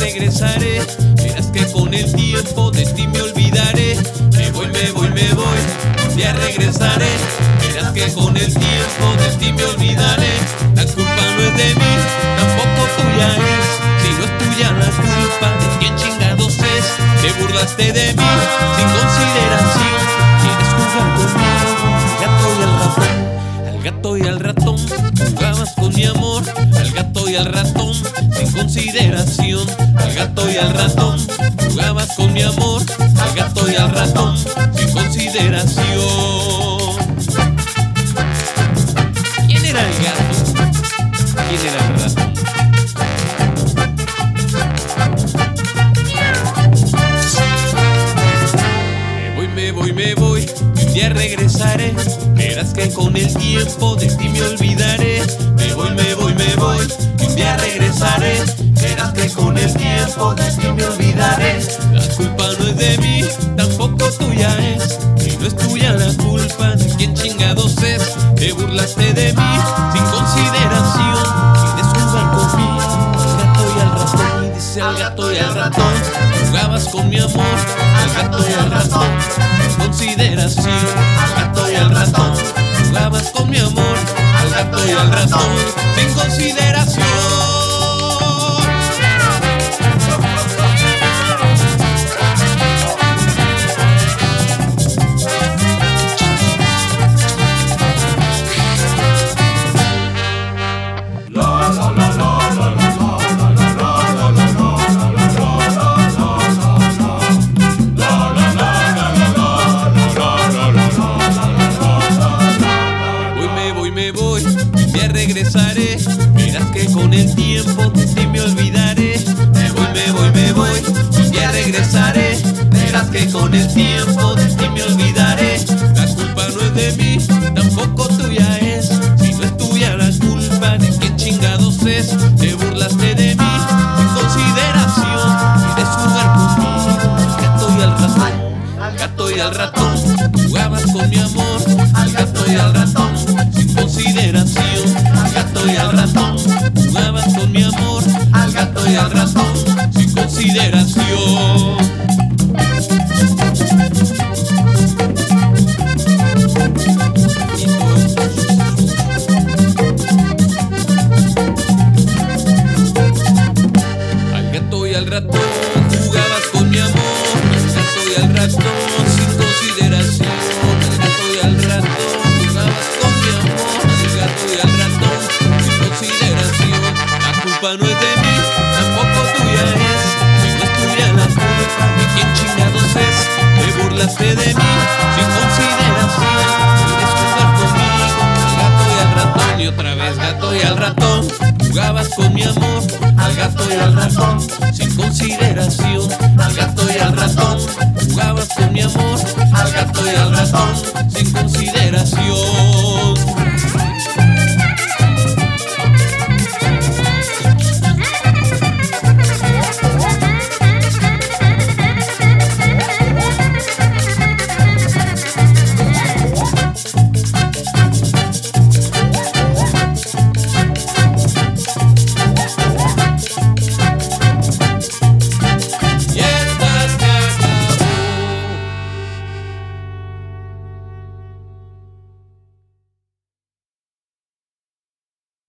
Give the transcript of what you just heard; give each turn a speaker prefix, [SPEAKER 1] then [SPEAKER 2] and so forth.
[SPEAKER 1] regresaré. Verás que con el tiempo de ti me olvidaré. Me voy, me voy, me voy, un día regresaré. Verás que con el tiempo de ti me olvidaré. La culpa no es de mí, tampoco tuya es. Si no es tuya la culpa, ¿de quién chingados es? Te burlaste de mí sin consideración. Quieres jugar conmigo, al gato y al ratón. Jugabas con mi amor, al gato y al ratón, sin consideración. Al gato y al ratón, jugabas con mi amor, al gato y al ratón, sin consideración. ¿Quién era el gato? ¿Quién era el ratón? Me voy, me voy, y un día regresaré. Verás que con el tiempo de ti me olvidaré. Me voy, me voy, me voy, y un día regresaré. Verás que con el tiempo de ti me olvidaré. La culpa no es de mí, tampoco tuya es. Si no es tuya la culpa, ¿de quién chingados es? Te burlaste de mí sin consideración. Quieres jugar conmigo, al gato y al ratón. Y dice al gato y al ratón, jugabas con mi amor, al gato y al ratón, sin consideración. Al gato y al ratón, jugabas con mi amor, al gato y al ratón, sin consideración. Regresaré, verás que con el tiempo de ti me olvidaré. Me voy, me voy, me voy, un día regresaré. Verás que con el tiempo de ti me olvidaré. La culpa no es de mí, tampoco tuya es. Si no es tuya la culpa, ¿de quién chingados es? Te burlaste de mí sin consideración. Quieres jugar conmigo, al gato y al ratón, al gato y al ratón. Jugabas con mi amor, al gato y al ratón, sin consideración. Al gato y al ratón, jugabas con mi amor, al gato y al ratón, sin consideración. Al gato y al ratón, jugabas con mi amor, al gato y al ratón, sin consideración. Al gato y al ratón, jugabas con mi amor, al gato y al ratón, sin consideración. La culpa no es de mí, tampoco tuya es. Si no es tuya la culpa, ¿de quién chingados es? Te burlaste de mí sin consideración. Quieres jugar conmigo, al gato y al ratón. Y otra vez gato y al ratón, jugabas con mi amor, al gato y al ratón, sin consideración. Al gato y al ratón, jugabas con mi amor, al gato y al ratón, sin consideración.